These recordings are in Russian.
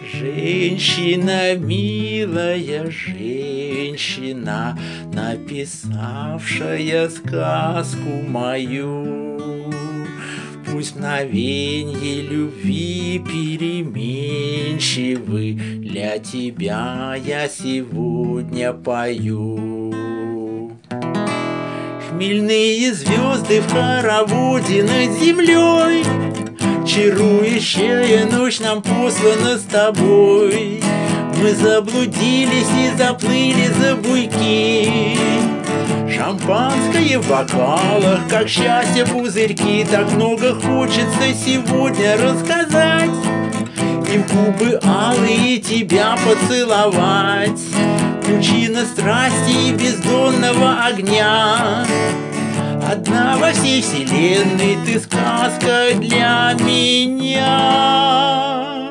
Женщина, милая женщина, написавшая сказку мою, пусть мгновенье любви переменчивы, для тебя я сегодня пою. Хмельные звезды в хороводе над землей, чарующая ночь нам послана с тобой. Мы заблудились и заплыли за буйки. Шампанское в бокалах, как счастье пузырьки. Так много хочется сегодня рассказать, и в губы алые тебя поцеловать. Пучина страсти и бездонного огня, одна во всей вселенной ты сказка для меня.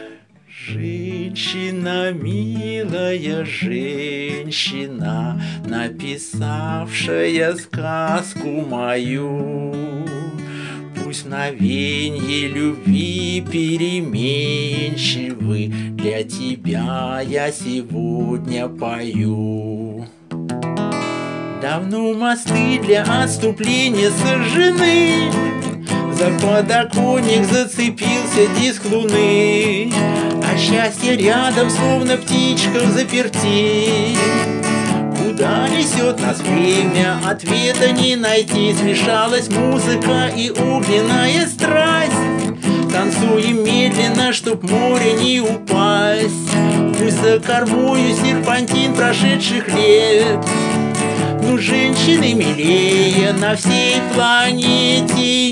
Женщина, милая женщина, написавшая сказку мою, пусть мгновенье любви переменчивы, для тебя я сегодня пою. Давно мосты для отступления сожжены, за подоконник зацепился диск луны, а счастье рядом, словно птичка взаперти. Куда несет нас время, ответа не найти. Смешалась музыка и огненная страсть. Танцуем медленно, чтоб в море не упасть. Пусть за кормою серпантин прошедших лет, но женщины милее на всей планете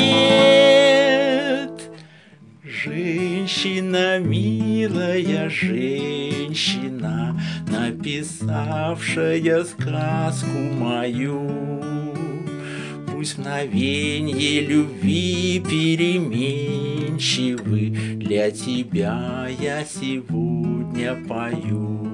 нет. Женщина, милая женщина, написавшая сказку мою, пусть мгновенье любви переменчивы, для тебя я сегодня пою.